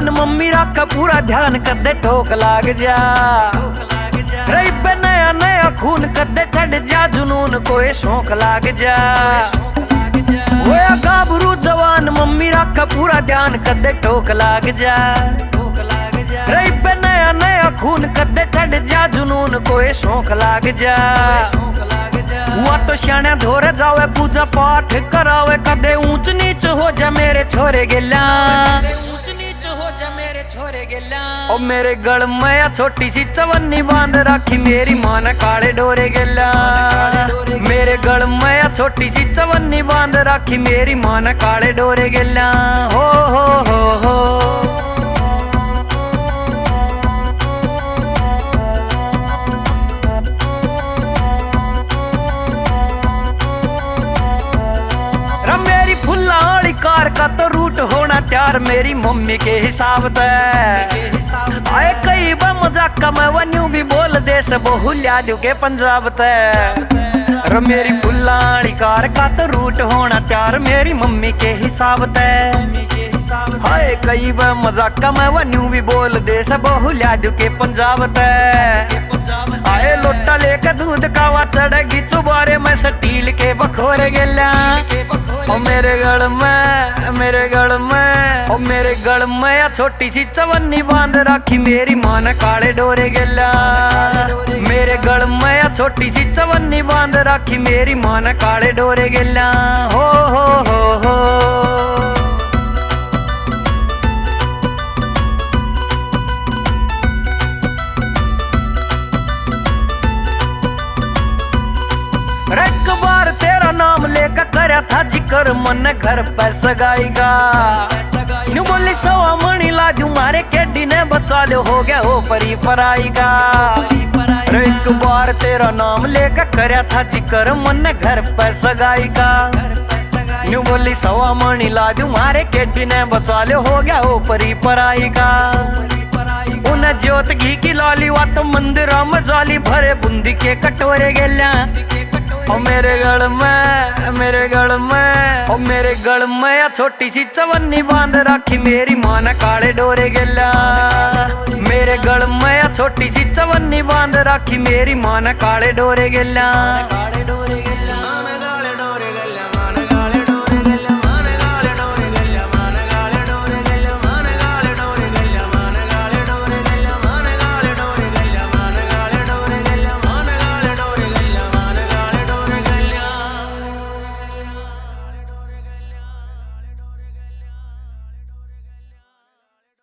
जवान मम्मी रखा पूरा ध्यान कदे ठोक लाग जा रही पे नया नया खून कदे छड़ जा जुनून कोई शौक लाग जा होया गाभरू जवान मम्मी रखा पूरा ध्यान कदे ठोक लाग जा रही पे नया नया खून कदे छड़ जा जुनून कोई शौक लाग जा हुआ तो श्याणा धोरे जावे पूजा पाठ करावे कदे ऊंच नीच हो जा मेरे छोरे गेला ओ मेरे गल में छोटी सी चवन्नी बांध राखी मेरी मां ने काले डोरे गेला मेरे गल में छोटी सी चवन्नी बांध राखी मेरी मां ने काले डोरे गेला हो हो मेरी फुल्ला वाली कार का तो रूट होना तैयार मेरी मम्मी के हिसाब से आए कई बार मजाक का मैं वन्यू भी बोल दे से बहु लिया दू के पंजाब ते मेरी फुल्ला वाली कार का तो रूट होना तैयार मेरी मम्मी के हिसाब से हाय कई बार मजाक का मैं वन्यू भी बोल दे से बहु लिया दू के पंजाब ते आए लोटा लेके दूध कावा चढ़ेगी चुबारे में स्टील के बखोरे गेला ओ मेरे गल में या छोटी सी चवन्नी बांध राखी मेरी मां ने काले डोरे गेला मेरे गल में या छोटी सी चवन्नी बांध राखी मेरी मां ने काले डोरे गेला हो हो एक बार तेरा नाम लेकर करया था जिक्र मन घर पे सगाईगा न्यू बोली सवा मणि लाजू मारे केडी ने बचा लो हो गया हो परी पराईगा एक बार तेरा नाम लेकर करया था जिक्र मन घर पे सगाईगा न्यू बोली सवा मणि लाजू मारे केडी ने बचा लो हो गया हो परी पराईगा उन्हें ज्योत घी की लाली वा तो मंदिरा में जाली भरे बूंदी के कटोरे गेल्या ओ मेरे गल में या छोटी सी चवन्नी बांध राखी मेरी मां ने काले डोरे गेला मेरे गल में या छोटी सी चवन्नी बांध राखी मेरी मां ने काले डोरे गेला